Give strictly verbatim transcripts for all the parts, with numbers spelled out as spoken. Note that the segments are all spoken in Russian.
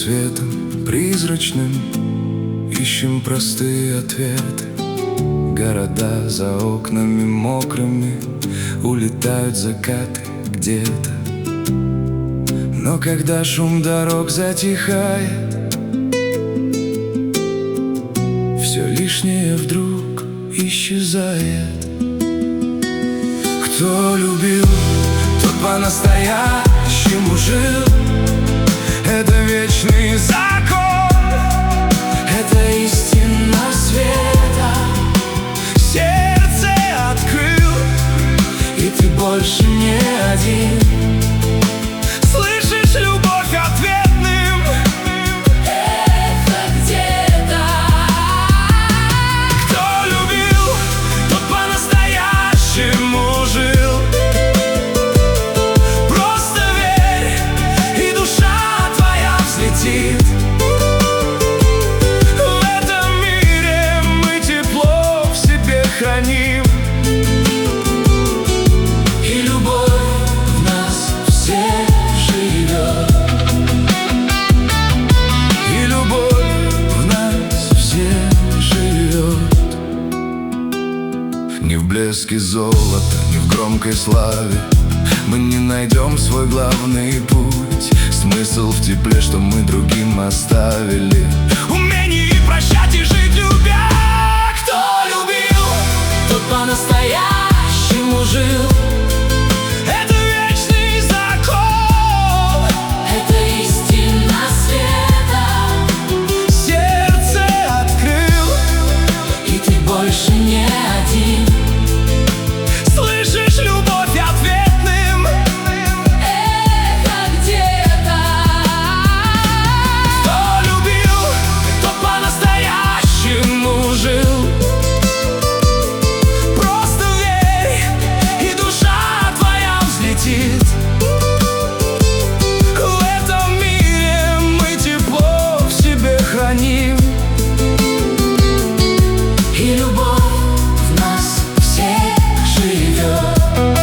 светом призрачным ищем простые ответы. Города за окнами мокрыми, улетают закаты где-то. Но когда шум дорог затихает, все лишнее вдруг исчезает. Кто любил, тот по-настоящему жил. Это вечный закон, это истина света. Сердце открыл, и ты больше не один. Слышишь любовь ответным эхо где-то. Кто любил, тот по-настоящему жил. Просто верь, и душа твоя взлетит. В этом мире мы тепло в себе храним. И любовь в нас все живет. И любовь в нас все живет. Не в блеске золота, не в громкой славе мы не найдем свой главный путь. Смысл в тепле, что мы другим оставили. Умении прощать и жить любя. Кто любил, тот по-настоящему жил. Это вечный закон, это истина света. Сердце открыл, и ты больше не один. Слышишь любовь ответным эхо где-то. Кто любил, тот по-настоящему жил. Просто верь, и душа твоя взлетит. В этом мире мы тепло в себе храним. И любовь в нас всех живет.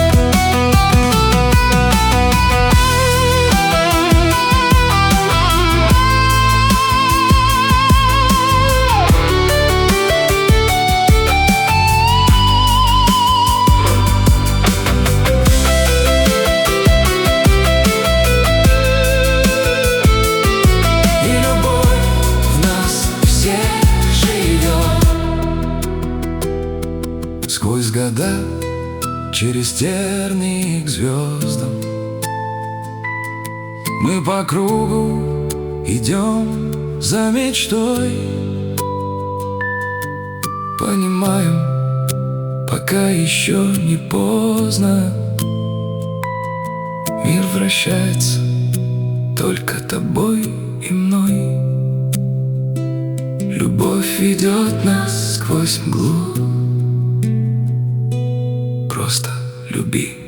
И любовь в нас всех живет. Сквозь года, через тернии к звездам, мы по кругу идем за мечтой. Понимаем, пока еще не поздно. Мир вращается только тобой и мной. Любовь ведет нас сквозь мглу. Просто люби.